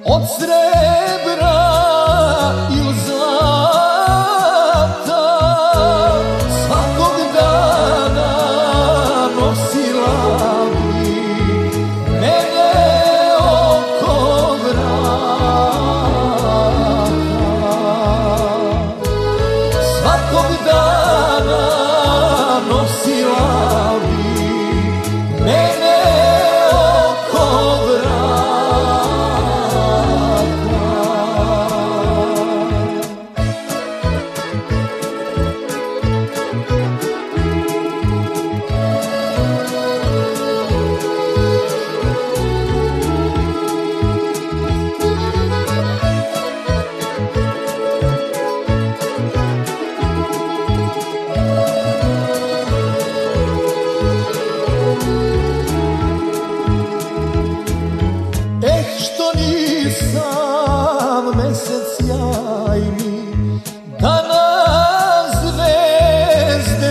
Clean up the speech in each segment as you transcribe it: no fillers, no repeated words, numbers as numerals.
od srebra ili zlata, svakog dana nosila bi mene oko vrata. Svakog dana nosila bi mene oko što nisam mesec sjajni da na zvezde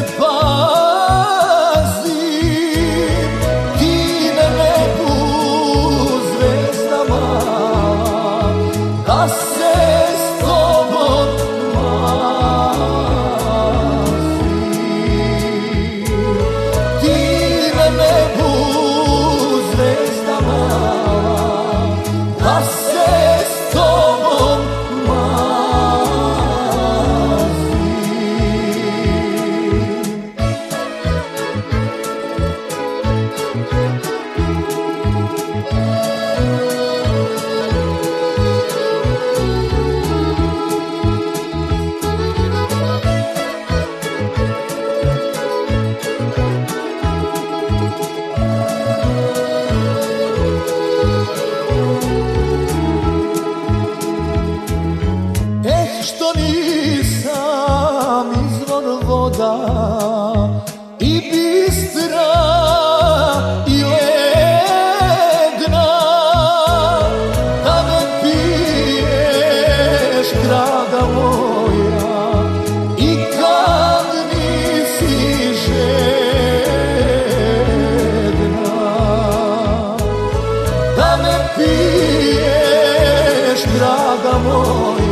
pazim, ti na nebu zvezdama da se s tobom mazim. Ti na nebu zvezdama da se s tobom mazim. Što nisam izvor voda i bistra i ledna, da me piješ, draga moja, i kad nisi žedna. Da me piješ, draga moja,